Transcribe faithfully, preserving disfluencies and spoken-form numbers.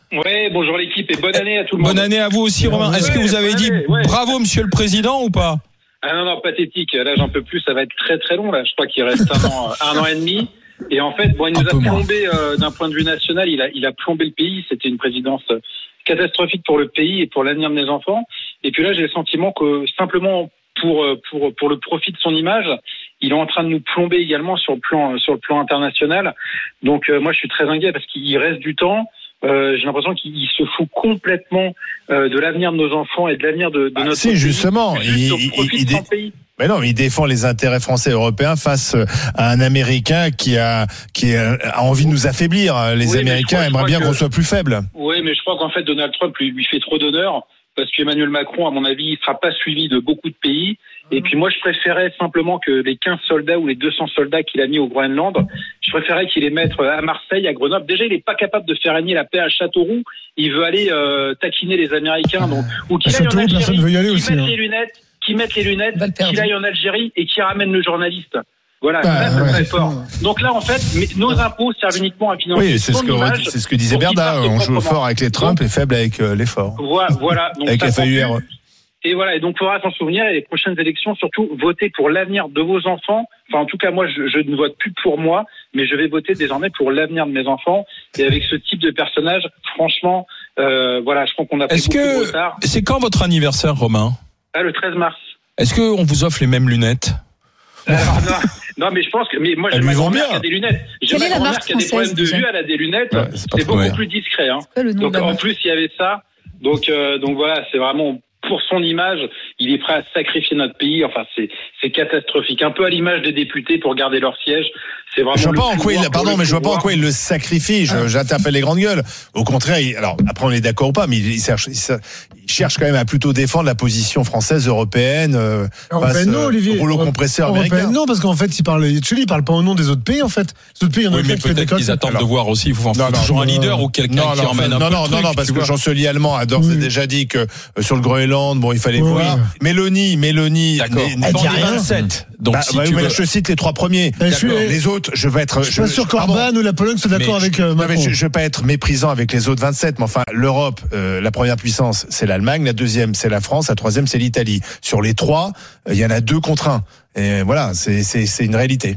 Ouais, bonjour l'équipe et bonne année à tout le monde. Bonne année à vous aussi, Romain. Est-ce que vous avez dit ouais. bravo, monsieur le président, ou pas? Ah non, non, pathétique. Là, j'en peux plus. Ça va être très, très long. Là, je crois qu'il reste un an, un an et demi. Et en fait, bon, il nous a plombé euh, d'un point de vue national. Il a, il a plombé le pays. C'était une présidence catastrophique pour le pays et pour l'avenir de mes enfants. Et puis là, j'ai le sentiment que simplement pour pour pour le profit de son image, il est en train de nous plomber également sur le plan sur le plan international. Donc euh, moi, je suis très inquiet parce qu'il reste du temps. Euh, j'ai l'impression qu'il se fout complètement euh, de l'avenir de nos enfants et de l'avenir de, de ah, notre si, pays. justement, il, il, il, il, il, pays. Mais non, mais il défend les intérêts français et européens face à un Américain qui a qui a envie de nous affaiblir. Les oui, Américains crois, aimeraient bien que... qu'on soit plus faibles. Oui, mais je crois qu'en fait Donald Trump lui, lui fait trop d'honneur parce qu'Emmanuel Macron, à mon avis, il sera pas suivi de beaucoup de pays. Et puis moi, je préférais simplement que les quinze soldats ou les deux cents soldats qu'il a mis au Groenland, je préférais qu'il les mette à Marseille, à Grenoble. Déjà, il n'est pas capable de faire régner la paix à Châteauroux. Il veut aller euh, taquiner les Américains. Donc, ou qu'il aille en Algérie, personne veut y aller aussi, mette hein. les lunettes, qui mette les lunettes, qu'il aille en Algérie et qui ramène le journaliste. Voilà, bah, ça, ça ouais, serait fort. Donc là, en fait, mais nos impôts servent uniquement à financer. Oui, c'est ce que image, c'est ce que disait Berda. On joue fort avec les Trump et faible avec euh, les forts. Voilà, voilà. Donc avec F A U R. Et voilà, et donc il faudra s'en souvenir, et les prochaines élections, surtout, voter pour l'avenir de vos enfants. Enfin, en tout cas, moi, je, je ne vote plus pour moi, mais je vais voter désormais pour l'avenir de mes enfants. Et avec ce type de personnage, franchement, euh, voilà, je crois qu'on a pris Est-ce beaucoup que de retard. C'est quand votre anniversaire, Romain? Ah, le treize mars. Est-ce qu'on vous offre les mêmes lunettes? Alors, non, non, mais je pense que, mais moi, j'ai ma grand-mère qui a des lunettes. J'ai ma grand-mère qui a des problèmes de vue, elle a des lunettes. Ouais, c'est, c'est beaucoup ouais. plus discret, hein. Donc, en plus, il y avait ça. Donc, euh, donc voilà, c'est vraiment, pour son image, il est prêt à sacrifier notre pays. Enfin, c'est, c'est catastrophique. Un peu à l'image des députés pour garder leur siège. C'est vraiment. Je vois pas en quoi il, pardon, mais je vois pas en quoi il le sacrifie. Je, ah. J'interpelle les grandes gueules. Au contraire, il, alors après on est d'accord ou pas, mais il, il, cherche, il, il cherche quand même à plutôt défendre la position française, européenne, euh, européenne, non, Olivier. Rouleau compresseur américain. Non, parce qu'en fait, il parle, il parle pas au nom des autres pays, en fait. Les autres pays, il y en a oui, mais peut-être qu'ils attendent alors, de voir aussi. Il faut non, toujours non, un leader non, ou quelqu'un non, qui non, emmène non, un non, peu non, le non, truc, non, parce que le chancelier allemand a d'ores et déjà dit que sur le Groenland, bon, il fallait oui, voir. Oui. Mélanie, Mélanie, d'accord. Elle dit vingt-sept. Donc, bah, si bah, tu mais veux... là, je te cite les trois premiers. Les autres, je vais être. Je suis pas sûr qu'Orban ou la Pologne soient d'accord avec euh, Macron. Je, je vais pas être méprisant avec les autres vingt-sept, mais enfin, l'Europe, euh, la première puissance, c'est l'Allemagne, la deuxième, c'est la France, la troisième, c'est l'Italie. Sur les trois, il y en a deux contre un. Et voilà, c'est, c'est, c'est une réalité.